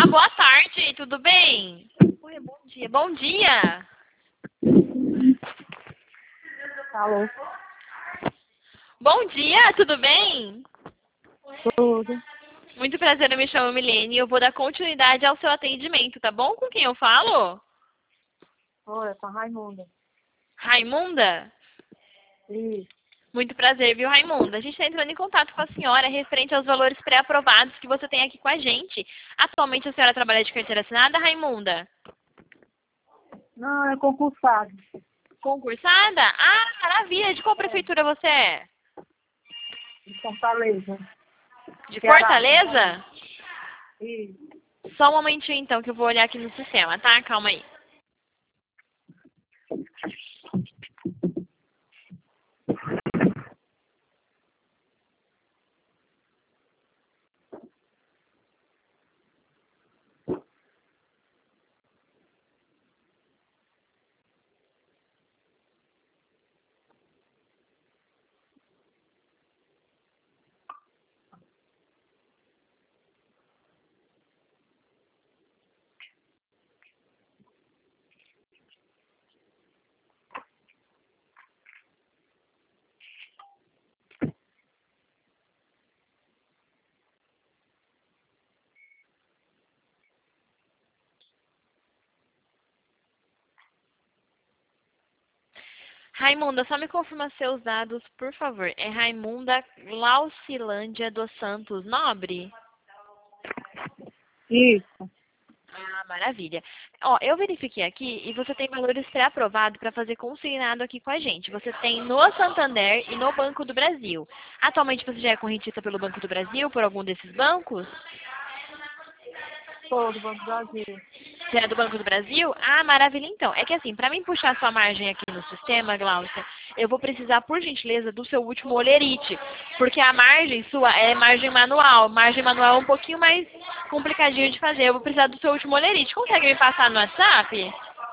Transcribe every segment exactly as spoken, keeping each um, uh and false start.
boa tarde, tudo bem? Oi, bom dia. Bom dia. Alô? Bom dia, tudo bem? Tudo. Muito prazer, eu me chamo Milene e eu vou dar continuidade ao seu atendimento, tá bom? Com quem eu falo? Oi, é com a Raimunda. Raimunda? Isso. Muito prazer, viu, Raimunda? A gente está entrando em contato com a senhora referente aos valores pré-aprovados que você tem aqui com a gente. Atualmente a senhora trabalha de carteira assinada, Raimunda? Não, é concursado. Concursada? Ah, maravilha! De qual prefeitura você é? De Fortaleza. De Ceará. Fortaleza? Isso. Só um momentinho então que eu vou olhar aqui no sistema, tá? Calma aí. Raimunda, só me confirma seus dados, por favor. É Raimunda Laucilândia dos Santos Nobre? Isso. Ah, maravilha. Ó, eu verifiquei aqui e você tem valores pré-aprovados para fazer consignado aqui com a gente. Você tem no Santander e no Banco do Brasil. Atualmente você já é correntista pelo Banco do Brasil, por algum desses bancos? Sou do Banco do Brasil. Você é do Banco do Brasil? Ah, maravilha então. É que assim, para mim puxar sua margem aqui no sistema, Glaucia, eu vou precisar, por gentileza, do seu último olerite. Porque a margem sua é margem manual. Margem manual é um pouquinho mais complicadinho de fazer. Eu vou precisar do seu último olerite. Consegue me passar no WhatsApp?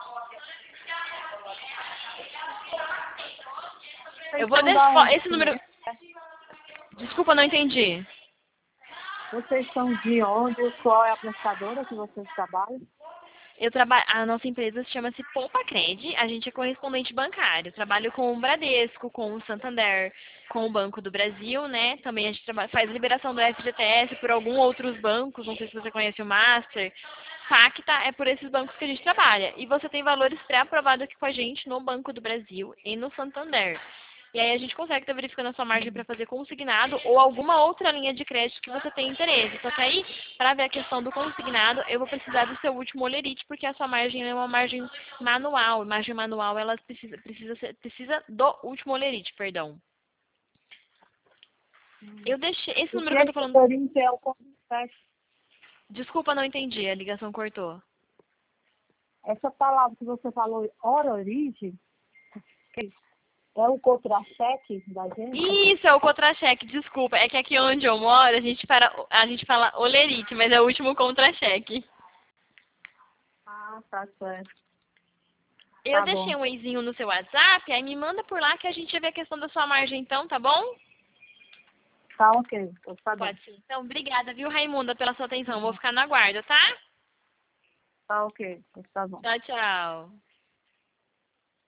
Eu Vocês vou são da deixar onde? esse número... Desculpa, não entendi. Vocês são de onde? Qual é a prestadora que vocês trabalham? Eu trabalho, a nossa empresa chama-se Poupa Cred, a gente é correspondente bancário. Trabalho com o Bradesco, com o Santander, com o Banco do Brasil, né? Também a gente trabalha, faz liberação do F G T S por alguns outros bancos, não sei se você conhece o Master. Facta é por esses bancos que a gente trabalha. E você tem valores pré-aprovados aqui com a gente no Banco do Brasil e no Santander. E aí a gente consegue estar verificando a sua margem para fazer consignado ou alguma outra linha de crédito que você tem interesse. Só que aí, para ver a questão do consignado, eu vou precisar do seu último olerite, porque a sua margem é uma margem manual. A margem manual, ela precisa, precisa, ser, precisa do último olerite, perdão. Eu deixei... Esse O número que que eu é tô que falando... por isso é o concursado? Desculpa, não entendi. A ligação cortou. Essa palavra que você falou, hora origem, é o contra-cheque da gente? Isso, é o contra-cheque, desculpa. É que aqui onde eu moro, a gente, para, a gente fala olerite, mas é o último contra-cheque. Ah, tá certo. Eu Tá bom. deixei um eizinho no seu WhatsApp, aí me manda por lá que a gente vê a questão da sua margem então, tá bom? Tá ok. Tá bom. Pode ser. Então, obrigada, viu, Raimunda, pela sua atenção. Vou ficar no aguardo, tá? Tá ok. Tá bom. Tchau, tchau.